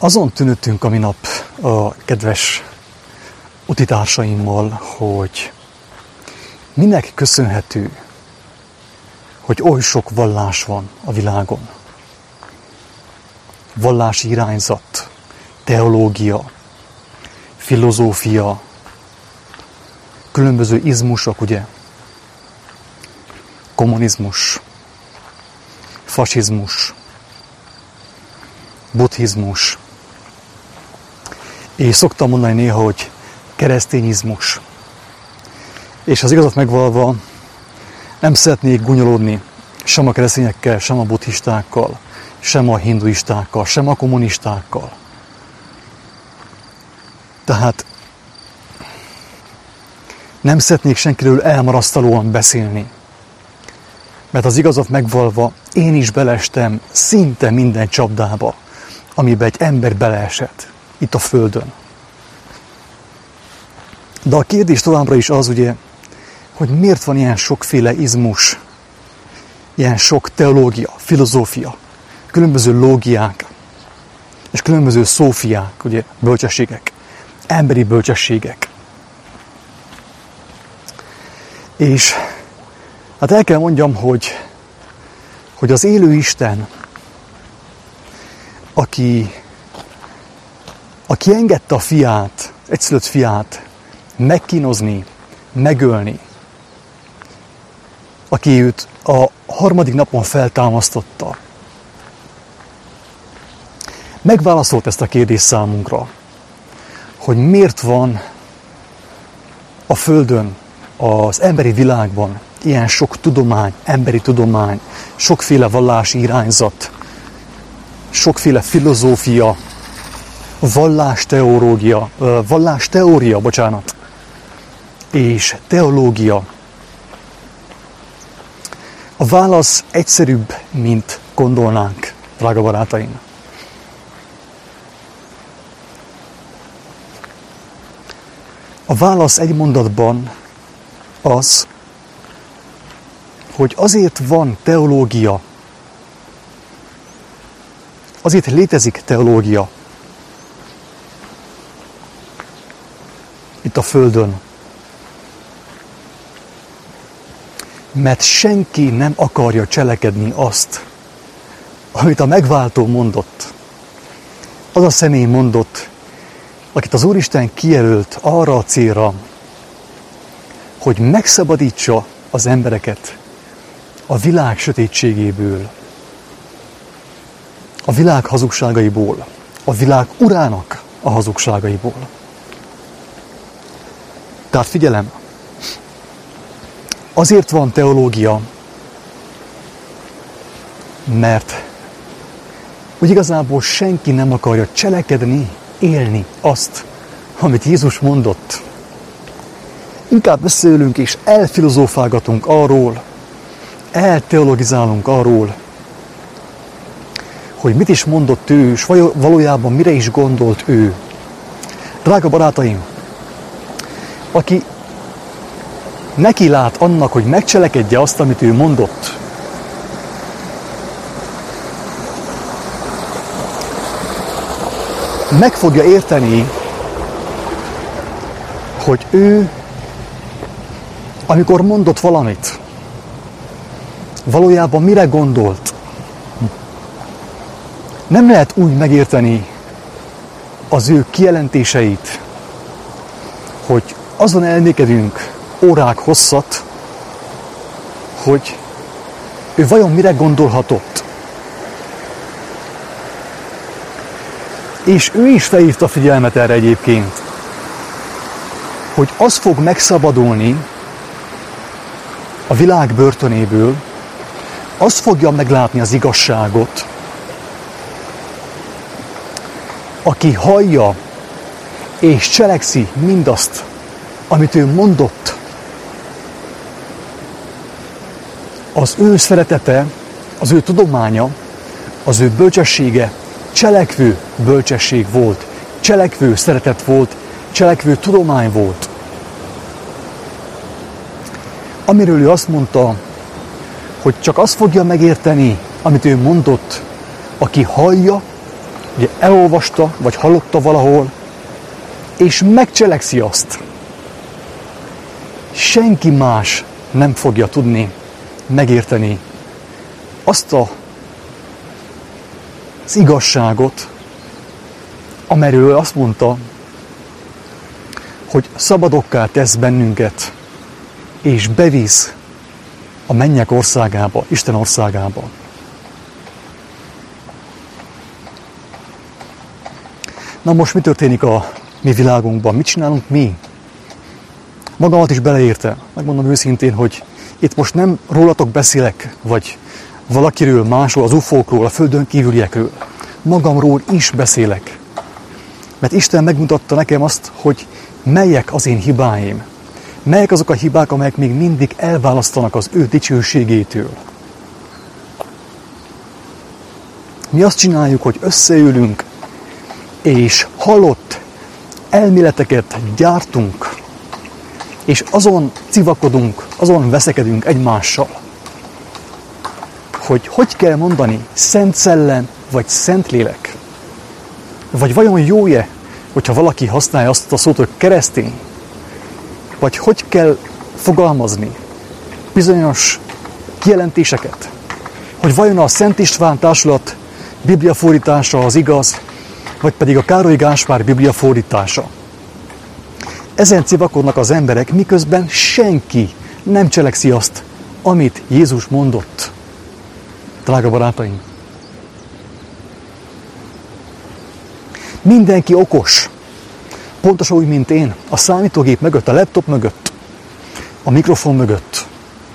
Azon tűnődtünk a minap a kedves utitársaimmal, hogy minek köszönhető, hogy oly sok vallás van a világon. Vallási irányzat, teológia, filozófia, különböző izmusok, ugye? Kommunizmus, fasizmus, buddhizmus, és szoktam mondani néha, hogy keresztényizmus. És az igazat megvalva nem szeretnék gúnyolódni sem a keresztényekkel, sem a buddhistákkal, sem a hinduistákkal, sem a kommunistákkal. Tehát nem szeretnék senkiről elmarasztalóan beszélni. Mert az igazat megvalva én is beleestem szinte minden csapdába, amiben egy ember beleesett itt a Földön. De a kérdés továbbra is az, ugye, hogy miért van ilyen sokféle izmus, ilyen sok teológia, filozófia, különböző lógiák, és különböző szófiák, ugye, bölcsességek, emberi bölcsességek. És hát el kell mondjam, hogy az élő Isten, aki engedte a fiát, egyszülött fiát megkínozni, megölni, aki őt a harmadik napon feltámasztotta, megválaszolt ezt a kérdést számunkra, hogy miért van a Földön, az emberi világban ilyen sok tudomány, emberi tudomány, sokféle vallási irányzat, sokféle filozófia, vallásteória, és teológia. A válasz egyszerűbb, mint gondolnánk, drága barátaim. A válasz egy mondatban az, hogy azért van teológia, azért létezik teológia itt a Földön, mert senki nem akarja cselekedni azt, amit a megváltó mondott. Az a személy mondott, akit az Úristen kijelölt arra a célra, hogy megszabadítsa az embereket a világ sötétségéből, a világ hazugságaiból, a világ urának a hazugságaiból. Tehát figyelem, azért van teológia, mert úgy igazából senki nem akarja cselekedni, élni azt, amit Jézus mondott. Inkább beszélünk és elfilozófálgatunk arról, elteologizálunk arról, hogy mit is mondott ő, és valójában mire is gondolt ő. Drága barátaim, aki neki lát annak, hogy megcselekedje azt, amit ő mondott, meg fogja érteni, hogy ő, amikor mondott valamit, valójában mire gondolt. Nem lehet úgy megérteni az ő kijelentéseit, hogy azon elmékedünk órák hosszat, hogy ő vajon mire gondolhatott. És ő is felhívta a figyelmet erre egyébként, hogy az fog megszabadulni a világ börtönéből, az fogja meglátni az igazságot, aki hallja és cselekszi mindazt, amit ő mondott. Az ő szeretete, az ő tudománya, az ő bölcsessége cselekvő bölcsesség volt, cselekvő szeretet volt, cselekvő tudomány volt. Amiről ő azt mondta, hogy csak azt fogja megérteni, amit ő mondott, aki hallja ugye elolvasta, vagy hallotta valahol, és megcselekszi azt. Senki más nem fogja tudni megérteni azt az igazságot, amelyről azt mondta, hogy szabadokká tesz bennünket, és bevisz a mennyek országába, Isten országába. Na most mi történik a mi világunkban? Mit csinálunk mi? Magamat is beleérte. Megmondom őszintén, hogy itt most nem rólatok beszélek, vagy valakiről másról, az ufókról, a földön kívüliekről. Magamról is beszélek. Mert Isten megmutatta nekem azt, hogy melyek az én hibáim. Melyek azok a hibák, amelyek még mindig elválasztanak az ő dicsőségétől. Mi azt csináljuk, hogy összeülünk, és halott elméleteket gyártunk, és azon civakodunk, azon veszekedünk egymással, hogy kell mondani Szent Szellem, vagy Szentlélek. Vagy vajon jó-e, hogyha valaki használja azt a szót, hogy keresztény? Vagy hogy kell fogalmazni bizonyos kijelentéseket? Hogy vajon a Szent István Társulat bibliafordítása az igaz, vagy pedig a Károly Gáspár bibliafordítása. Ezen civakodnak az emberek, miközben senki nem cselekszi azt, amit Jézus mondott. Drága barátaim! Mindenki okos. Pontosan úgy, mint én, a számítógép mögött, a laptop mögött, a mikrofon mögött.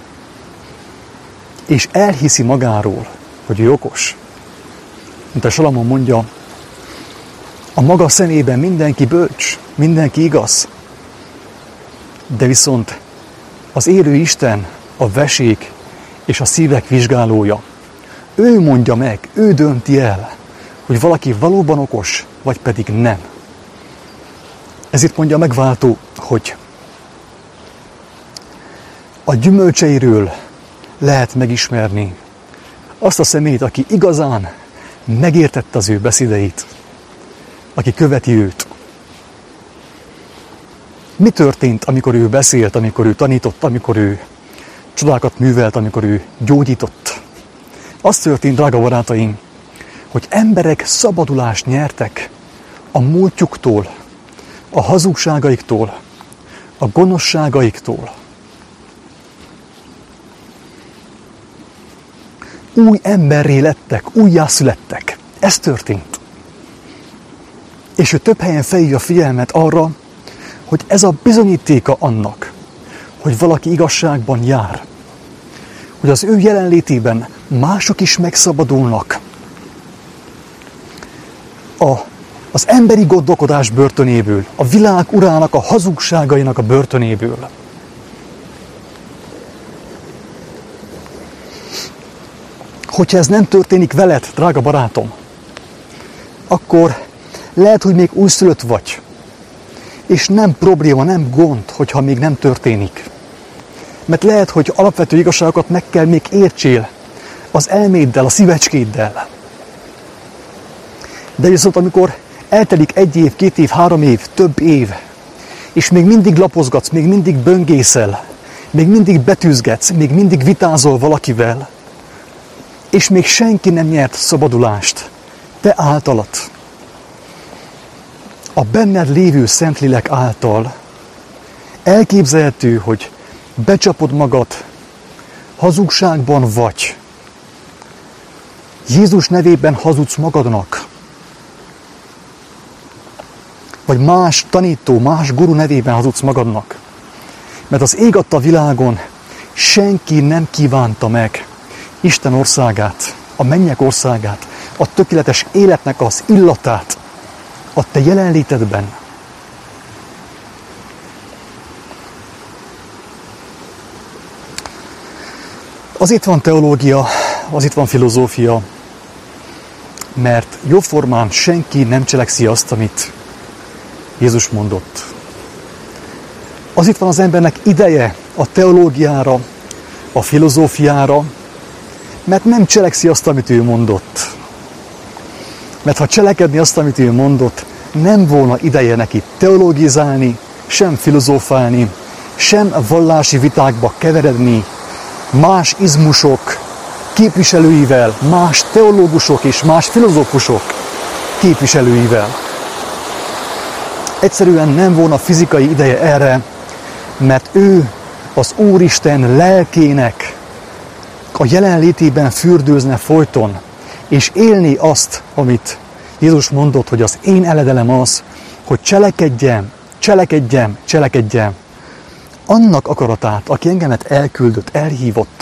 És elhiszi magáról, hogy ő okos. Mint a Salamon mondja, a maga szemében mindenki bölcs, mindenki igaz. De viszont az élő Isten a vesék és a szívek vizsgálója. Ő mondja meg, ő dönti el, hogy valaki valóban okos, vagy pedig nem. Ezért mondja a megváltó, hogy a gyümölcseiről lehet megismerni azt a személyt, aki igazán megértette az ő beszédeit, aki követi őt. Mi történt, amikor ő beszélt, amikor ő tanított, amikor ő csodákat művelt, amikor ő gyógyított? Az történt, drága barátaim, hogy emberek szabadulást nyertek a múltjuktól, a hazugságaiktól, a gonoszságaiktól. Új emberré lettek, újjászülettek. Ez történt. És ő több helyen felhívja a figyelmet arra, hogy ez a bizonyítéka annak, hogy valaki igazságban jár. Hogy az ő jelenlétében mások is megszabadulnak az emberi gondolkodás börtönéből, a világ urának, a hazugságainak a börtönéből. Hogyha ez nem történik veled, drága barátom, akkor lehet, hogy még újszülött vagy. És nem probléma, nem gond, hogyha még nem történik. Mert lehet, hogy alapvető igazságokat meg kell még értsél az elméddel, a szívecskéddel. De viszont amikor eltelik 1 év, 2 év, 3 év, több év, és még mindig lapozgatsz, még mindig böngészel, még mindig betűzgetsz, még mindig vitázol valakivel, és még senki nem nyert szabadulást, te általad, a benned lévő Szentlélek által elképzelhető, hogy becsapod magad, hazugságban vagy. Jézus nevében hazudsz magadnak. Vagy más tanító, más guru nevében hazudsz magadnak. Mert az ég adta világon senki nem kívánta meg Isten országát, a mennyek országát, a tökéletes életnek az illatát a te jelenlétedben. Azért van teológia, azért van filozófia, mert jóformán senki nem cselekszi azt, amit Jézus mondott. Azért van az embernek ideje a teológiára, a filozófiára, mert nem cselekszi azt, amit ő mondott. Mert ha cselekedni azt, amit ő mondott, nem volna ideje neki teologizálni, sem filozófálni, sem vallási vitákba keveredni, más izmusok képviselőivel, más teológusok és más filozófusok képviselőivel. Egyszerűen nem volna fizikai ideje erre, mert ő az Úristen lelkének a jelenlétében fürdőzne folyton, és élni azt, amit Jézus mondott, hogy az én eledelem az, hogy cselekedjem, annak akaratát, aki engemet elküldött, elhívott.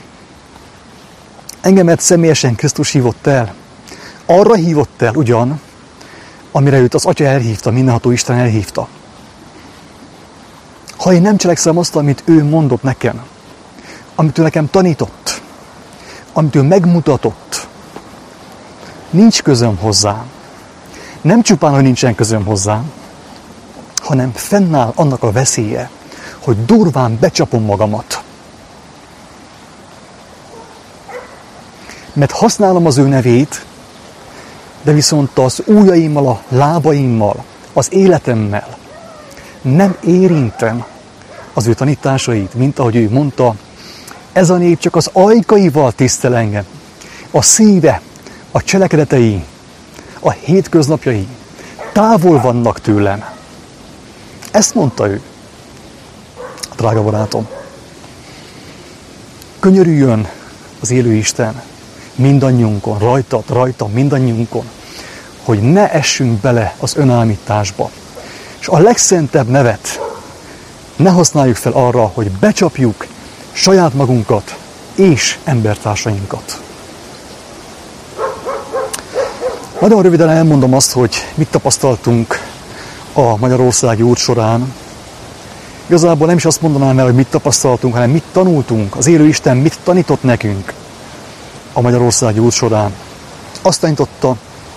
Engemet személyesen Krisztus hívott el. Arra hívott el ugyan, amire őt az Atya elhívta, mindenható Isten elhívta. Ha én nem cselekszem azt, amit ő mondott nekem, amit ő nekem tanított, amit ő megmutatott, nincs közöm hozzá. Nem csupán, hogy nincsen közöm hozzá, hanem fennáll annak a veszélye, hogy durván becsapom magamat. Mert használom az ő nevét, de viszont az ujjaimmal, a lábaimmal, az életemmel nem érintem az ő tanításait, mint ahogy ő mondta, ez a nép csak az ajkaival tisztel engem. A szíve, a cselekedetei, a hétköznapjai távol vannak tőlem. Ezt mondta ő, drága barátom. Könyörüljön az élő Isten mindannyiunkon, rajtam, mindannyiunkon, hogy ne essünk bele az önállításba. És a legszentebb nevet ne használjuk fel arra, hogy becsapjuk saját magunkat és embertársainkat. Nagyon röviden elmondom azt, hogy mit tapasztaltunk a Magyarországi út során. Igazából nem is azt mondanám el, hogy mit tapasztaltunk, hanem mit tanultunk. Az élő Isten mit tanított nekünk a Magyarországi út során. Azt tanította,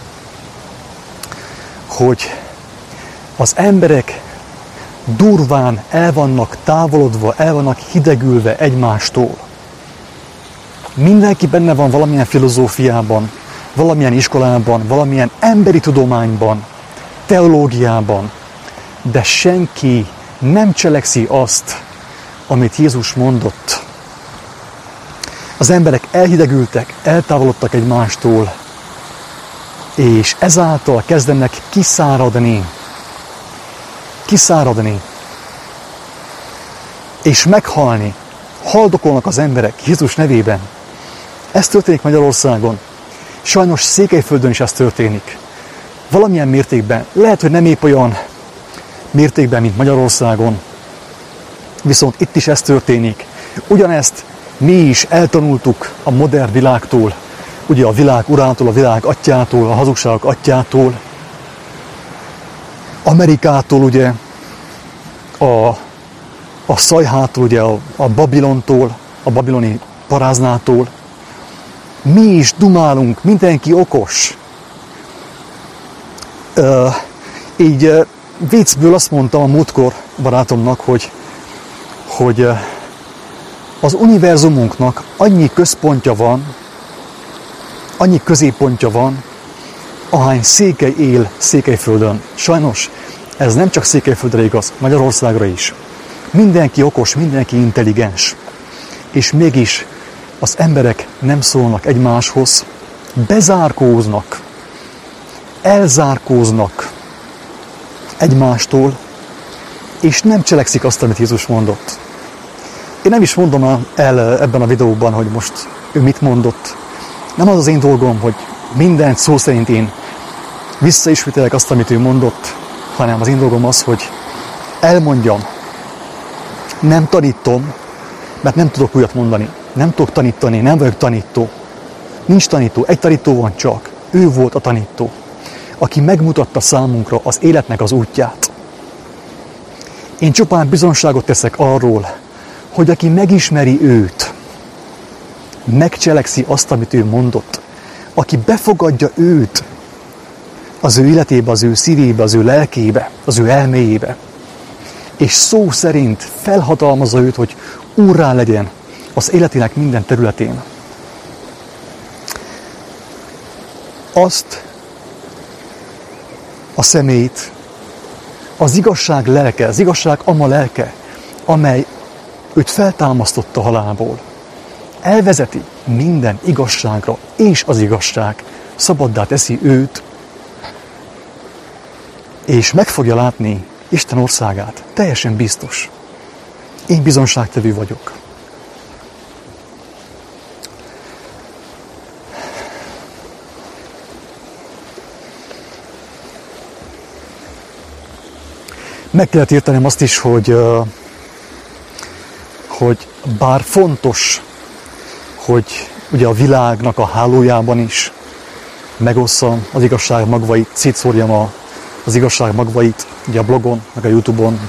hogy az emberek durván el vannak távolodva, el vannak hidegülve egymástól. Mindenki benne van valamilyen filozófiában, valamilyen iskolában, valamilyen emberi tudományban, teológiában, de senki nem cselekszi azt, amit Jézus mondott. Az emberek elhidegültek, eltávolodtak egymástól, és ezáltal kezdenek kiszáradni, és meghalni. Haldokolnak az emberek Jézus nevében. Ez történik Magyarországon. Sajnos Székelyföldön is ez történik. Valamilyen mértékben, lehet, hogy nem épp olyan mértékben, mint Magyarországon, viszont itt is ez történik. Ugyanezt mi is eltanultuk a modern világtól, ugye a világ urától, a világ atyától, a hazugságok atyától, Amerikától, ugye, a szajhától, ugye, a Babilontól, a babiloni paráznától. Mi is dumálunk, mindenki okos. Így viccből azt mondtam a múltkor barátomnak, hogy az univerzumunknak annyi központja van, annyi középpontja van, ahány székely él Székelyföldön. Sajnos ez nem csak Székelyföldre igaz, Magyarországra is. Mindenki okos, mindenki intelligens. És mégis az emberek nem szólnak egymáshoz, bezárkóznak, elzárkóznak egymástól, és nem cselekszik azt, amit Jézus mondott. Én nem is mondom el ebben a videóban, hogy most ő mit mondott. Nem az az én dolgom, hogy mindent szó szerint én visszaismételek azt, amit ő mondott, hanem az én dolgom az, hogy elmondjam. Nem tanítom, mert nem tudok újat mondani. Nem tudok tanítani, nem vagyok tanító. Nincs tanító, egy tanító van csak. Ő volt a tanító, aki megmutatta számunkra az életnek az útját. Én csupán bizonságot teszek arról, hogy aki megismeri őt, megcselekszi azt, amit ő mondott. Aki befogadja őt az ő életébe, az ő szívébe, az ő lelkébe, az ő elméjébe, és szó szerint felhatalmazza őt, hogy úrrá legyen az életének minden területén. Azt a szemét, az igazság lelke, az igazság ama lelke, amely őt feltámasztotta a halálból. Elvezeti minden igazságra, és az igazság szabaddá teszi őt, és meg fogja látni Isten országát. Teljesen biztos. Én bizonságtevő vagyok. Meg kellett értenem azt is, hogy bár fontos, hogy ugye a világnak a hálójában is megosszam az igazság magvait, szétszórjam az igazság magvait, ugye a blogon, meg a YouTube-on.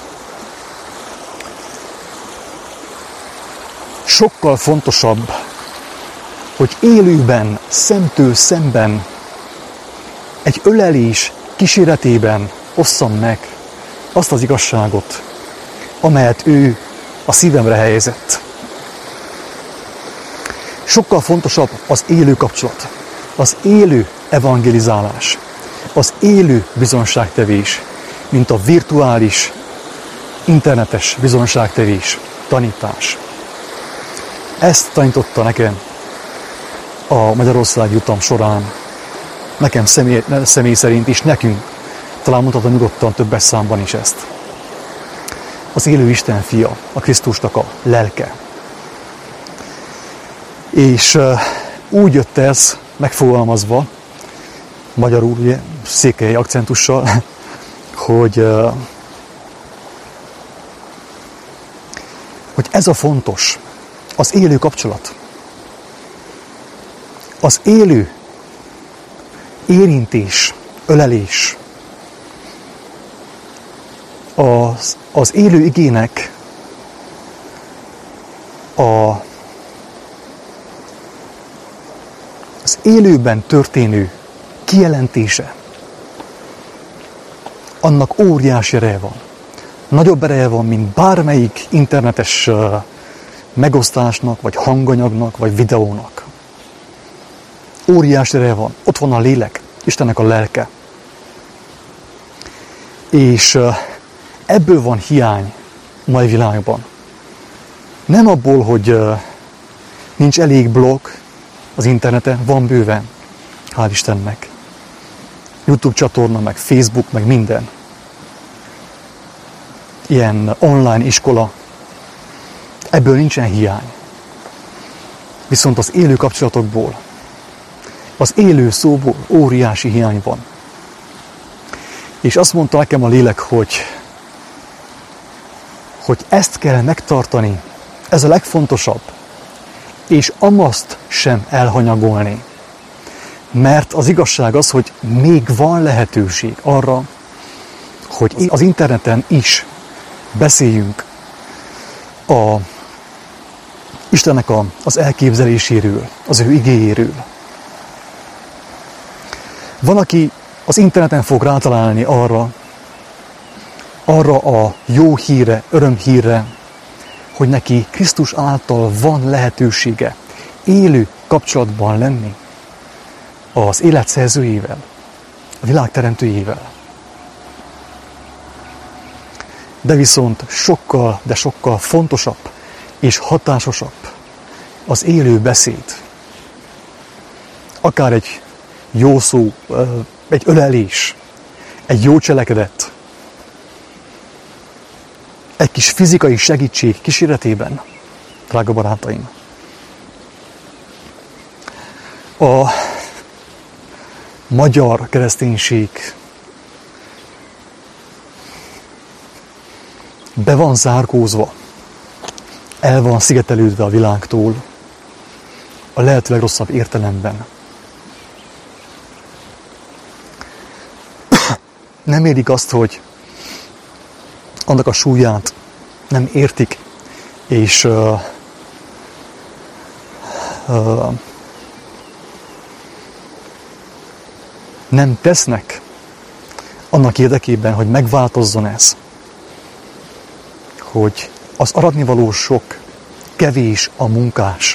Sokkal fontosabb, hogy élőben, szemtől szemben, egy ölelés kíséretében osszam meg azt az igazságot, amelyet ő a szívemre helyezett. Sokkal fontosabb az élő kapcsolat, az élő evangelizálás, az élő bizonságtevés, mint a virtuális, internetes bizonságtevés, tanítás. Ezt tanította nekem a Magyarországi utam során, nekem személy szerint is, nekünk, talán mondhatom nyugodtan többes számban is ezt. Az élő Isten fia, a Krisztusnak a lelke. És úgy jött ez megfogalmazva, magyarul, ugye, székely akcentussal, hogy ez a fontos, az élő kapcsolat. Az élő érintés, ölelés. Az élő igének az élőben történő kijelentése, annak óriási ereje van. Nagyobb ereje van, mint bármelyik internetes megosztásnak, vagy hanganyagnak, vagy videónak. Óriási ereje van. Ott van a lélek, Istennek a lelke. És ebből van hiány a mai világban. Nem abból, hogy nincs elég blog az interneten, van bőven, hál' Istennek. YouTube csatorna, meg Facebook, meg minden. Ilyen online iskola. Ebből nincsen hiány. Viszont az élő kapcsolatokból, az élő szóból óriási hiány van. És azt mondta nekem a lélek, hogy ezt kell megtartani, ez a legfontosabb, és amaszt sem elhanyagolni. Mert az igazság az, hogy még van lehetőség arra, hogy az interneten is beszéljünk Istennek az elképzeléséről, az ő igéjéről. Van, aki az interneten fog rátalálni arra a jó hírre, örömhírre, hogy neki Krisztus által van lehetősége élő kapcsolatban lenni az élet szerzőjével, a világ teremtőjével. De viszont sokkal, de sokkal fontosabb és hatásosabb az élő beszéd. Akár egy jó szó, egy ölelés, egy jó cselekedet, egy kis fizikai segítség kíséretében, drága barátaim. A magyar kereszténység be van zárkózva, el van szigetelődve a világtól, a lehető legrosszabb értelemben. Nem érik azt, hogy annak a súlyát nem értik, és nem tesznek annak érdekében, hogy megváltozzon ez. Hogy az aratnivaló sok, kevés a munkás.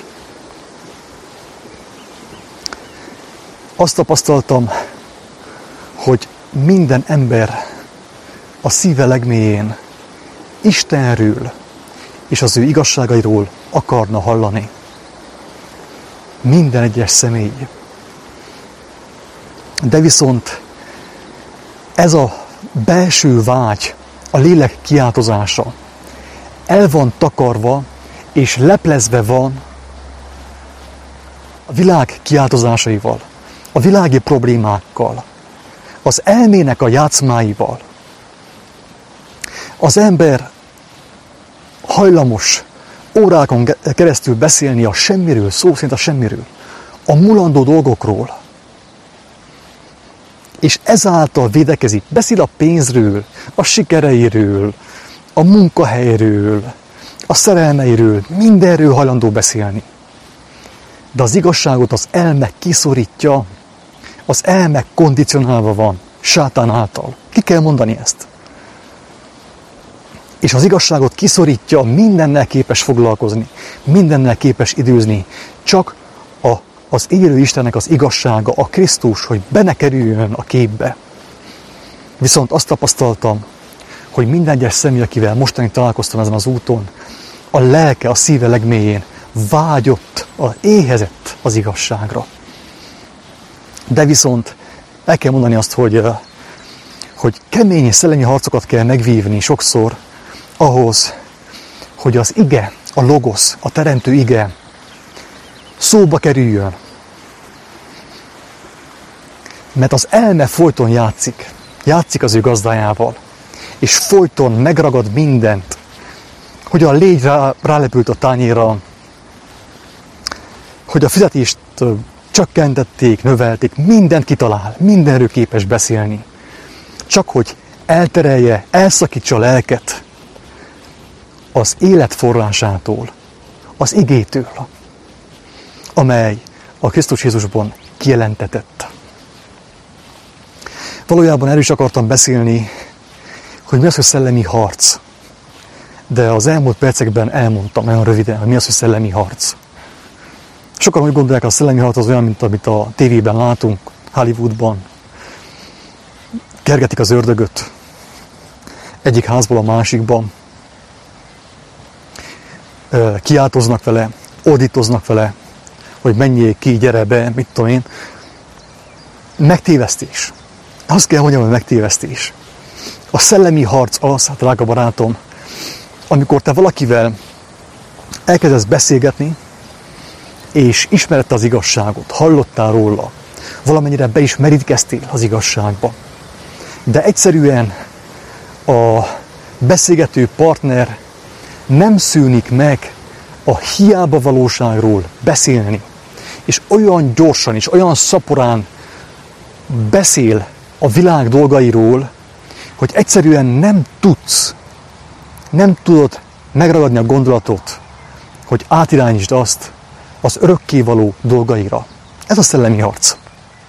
Azt tapasztaltam, hogy minden ember a szíve legmélyén Istenről és az ő igazságairól akarna hallani. Minden egyes személy. De viszont ez a belső vágy, a lélek kiáltozása el van takarva és leplezve van a világ kiáltozásaival, a világi problémákkal, az elmének a játszmáival. Az ember hajlamos órákon keresztül beszélni a semmiről, szó szerint a semmiről, a mulandó dolgokról. És ezáltal védekezik, beszél a pénzről, a sikereiről, a munkahelyről, a szerelmeiről, mindenről hajlandó beszélni. De az igazságot az elme kiszorítja, az elme kondicionálva van, sátán által. Ki kell mondani ezt? És az igazságot kiszorítja, mindennel képes foglalkozni, mindennel képes időzni, csak az élő Istennek az igazsága, a Krisztus, hogy benne kerüljön a képbe. Viszont azt tapasztaltam, hogy minden egyes személy, akivel mostanig találkoztam ezen az úton, a lelke, a szíve legmélyén vágyott, éhezett az igazságra. De viszont el kell mondani azt, hogy kemény és szellemi harcokat kell megvívni sokszor ahhoz, hogy az ige, a logosz, a teremtő ige szóba kerüljön. Mert az elme folyton játszik az ő gazdájával, és folyton megragad mindent, hogy a légy rálepült a tányérra, hogy a fizetést csökkentették, növelték, mindent kitalál, mindenről képes beszélni. Csak hogy elterelje, elszakítsa a lelket az élet forrásától, az igétől, amely a Krisztus Jézusban kijelentetett. Valójában erről is akartam beszélni, hogy mi az, hogy szellemi harc. De az elmúlt percekben elmondtam nagyon röviden, hogy mi az, hogy szellemi harc. Sokan úgy gondolják, hogy a szellemi harc az olyan, mint amit a tévében látunk, Hollywoodban. Kergetik az ördögöt egyik házból a másikban. Kiáltoznak vele, ordítoznak vele, hogy menjél ki, gyere be, mit tudom én. Megtévesztés. Azt kell mondjam, hogy megtévesztés. A szellemi harc az, hát drága barátom, amikor te valakivel elkezdesz beszélgetni, és ismered az igazságot, hallottál róla, valamennyire be is merítkeztél az igazságba. De egyszerűen a beszélgető partner nem szűnik meg a hiába valóságról beszélni, és olyan gyorsan és olyan szaporán beszél a világ dolgairól, hogy egyszerűen nem tudod megragadni a gondolatot, hogy átirányítsd azt az örökkévaló dolgaira. Ez a szellemi harc.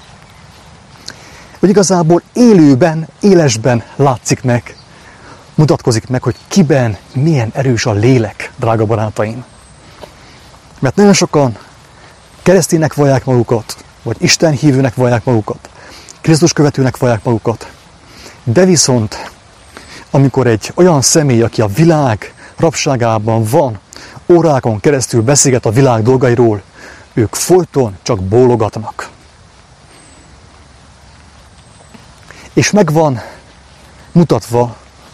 Hogy igazából élőben, élesben látszik meg, mutatkozik meg, hogy kiben milyen erős a lélek, drága barátaim. Mert nagyon sokan kereszténynek vallják magukat, vagy Isten hívőnek vallják magukat, Krisztus követőnek vallják magukat. De viszont, amikor egy olyan személy, aki a világ rabságában van, órákon keresztül beszélget a világ dolgairól, ők folyton csak bólogatnak. És megvan mutatva,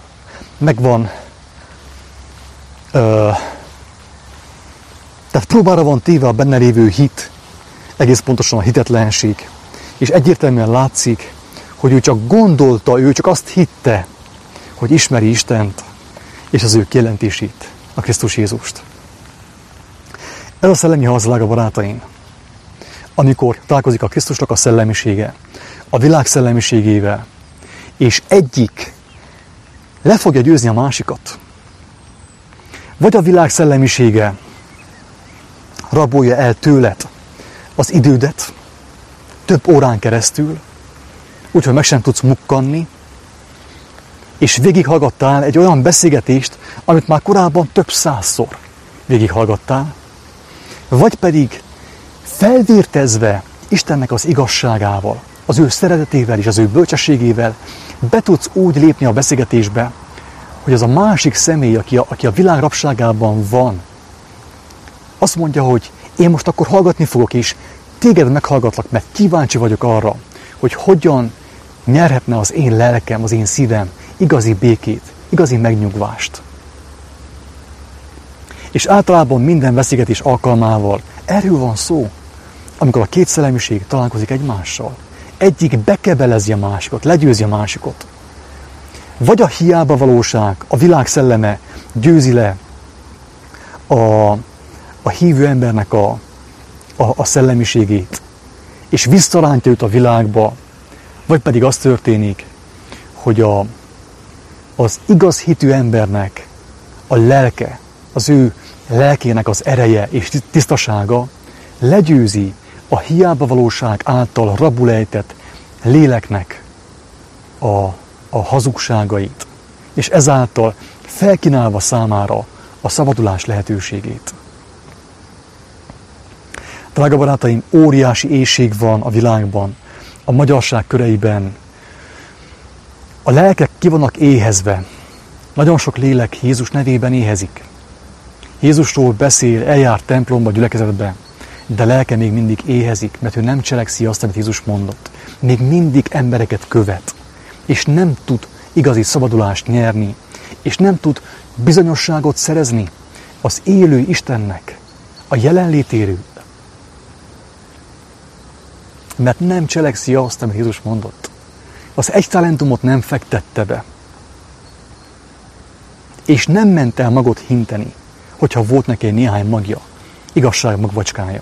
tehát próbára van téve a benne lévő hit, egész pontosan a hitetlenség. És egyértelműen látszik, hogy ő csak gondolta, ő csak azt hitte, hogy ismeri Istent és az ő kijelentését, a Krisztus Jézust. Ez a szellemi harc, drága barátaim, amikor találkozik a Krisztusnak a szellemisége, a világ szellemiségével, és egyik le fogja győzni a másikat. Vagy a világ szellemisége rabolja el tőled az idődet több órán keresztül, úgyhogy meg sem tudsz mukkanni, és végighallgattál egy olyan beszélgetést, amit már korábban több százszor végighallgattál, vagy pedig felvértezve Istennek az igazságával, az ő szeretetével és az ő bölcsességével be tudsz úgy lépni a beszélgetésbe, hogy az a másik személy, aki a világ rabságában van, azt mondja, hogy én most akkor hallgatni fogok, és téged meghallgatlak, mert kíváncsi vagyok arra, hogy hogyan nyerhetne az én lelkem, az én szívem igazi békét, igazi megnyugvást. És általában minden beszélgetés alkalmával erről van szó, amikor a két szellemiség találkozik egymással. Egyik bekebelezi a másikat, legyőzi a másikat. Vagy a hiába valóság, a világ szelleme győzi le a hívő embernek a szellemiségét, és visszarántja őt a világba, vagy pedig az történik, hogy az igaz hitű embernek a lelke, az ő lelkének az ereje és tisztasága legyőzi a hiába valóság által rabul ejtett léleknek a hazugságait, és ezáltal felkínálva számára a szabadulás lehetőségét. Drága barátaim, óriási éhség van a világban, a magyarság köreiben. A lelkek ki vannak éhezve. Nagyon sok lélek Jézus nevében éhezik. Jézusról beszél, eljár templomba, gyülekezetbe, de lelke még mindig éhezik, mert ő nem cselekszi azt, amit Jézus mondott. Még mindig embereket követ, és nem tud igazi szabadulást nyerni, és nem tud bizonyosságot szerezni az élő Istennek, a jelenlétéről, mert nem cselekszi azt, amit Jézus mondott. Az 1 talentumot nem fektette be, és nem ment el magot hinteni, hogyha volt neki néhány magja, igazság magvacskája.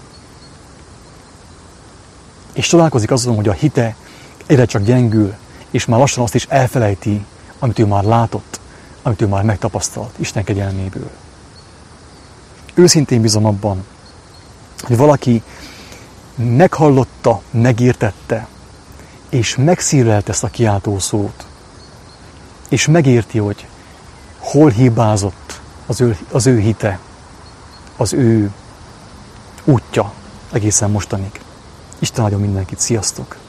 És találkozik azon, hogy a hite egyre csak gyengül, és már lassan azt is elfelejti, amit ő már látott, amit ő már megtapasztalt Isten kegyelméből. Őszintén bízom abban, hogy valaki meghallotta, megértette, és megszívlelte ezt a kiáltó szót, és megérti, hogy hol hibázott az ő hite, az ő útja egészen mostanig. Isten áldjon mindenkit, sziasztok!